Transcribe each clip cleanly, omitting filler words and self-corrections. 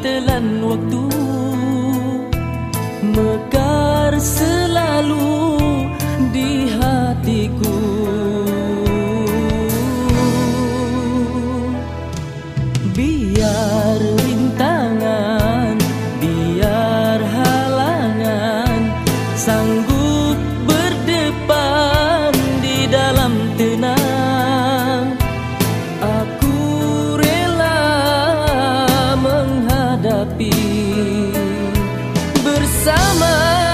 telan waktu, mekar selalu di hatiku. Biar rintangan, biar halangan, sanggup berdepan di dalam tenang. Aku rela menghadapi bersama.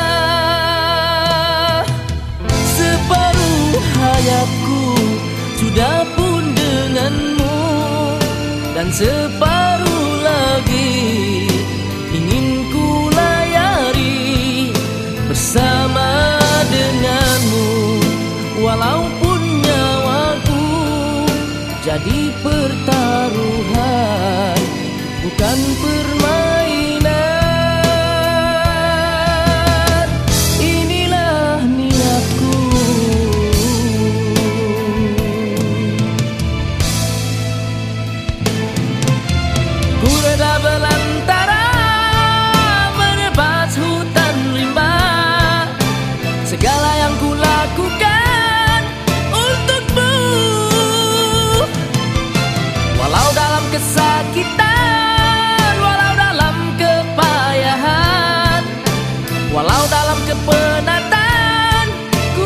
Separuh hayatku sudah pun denganmu, dan separuh lagi ingin ku layari bersama denganmu. Walaupun nyawaku jadi pertaruhan, bukan permainan. Inilah niatku. Ku reda belantara menebas hutan rimba, segala yang ku lakukan untukmu. Walau dalam kesakitan, walau dalam kepayahan, walau dalam kepenatan, ku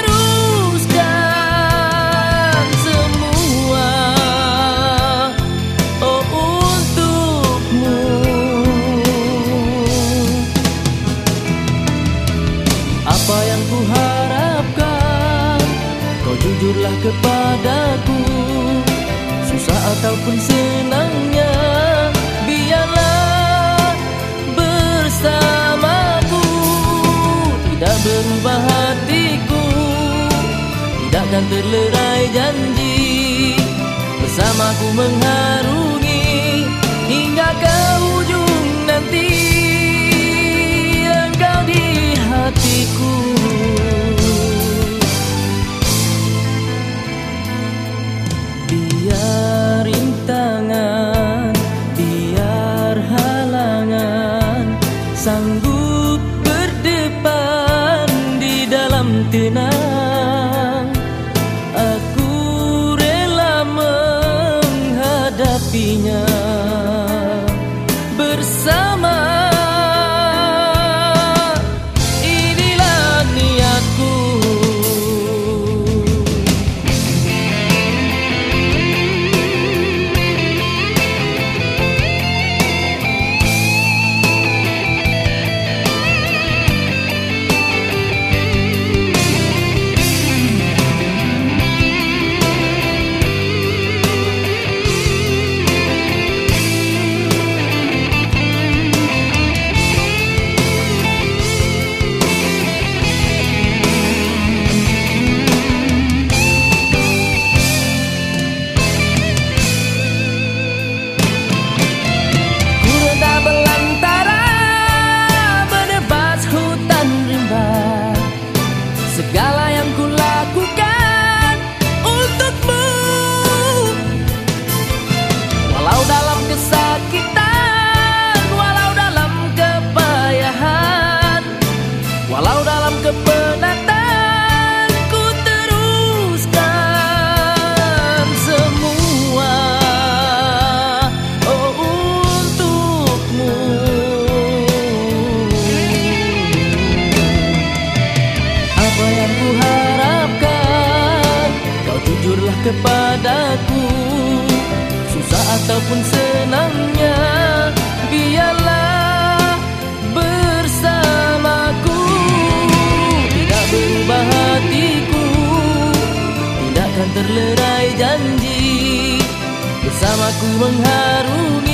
teruskan semua. Oh, untukmu. Apa yang ku harapkan, kau jujurlah kepadaku. Susah ataupun senangnya, biarlah bersamaku. Tidak berubah hatiku, tidakkan terlerai janji. Bersamaku mengharungi hingga ke ujung nanti. Engkau di hatiku. Biar rintangan, biar halangan, sanggup berdepan di dalam tenang. Aku rela menghadapinya bersama. Inilah niatku. Segala yang ku lakukan untukmu, walau dalam kesakitan, walau dalam kepayahan, walau dalam kepenatan, ku teruskan semua. Oh, untukmu. Apa yang ku harapkan, kau jujurlah kepadaku. Susah ataupun senangnya, biarlah bersamaku. Tidak berubah hatiku, tidakkan terlerai janji. Bersamaku mengharungi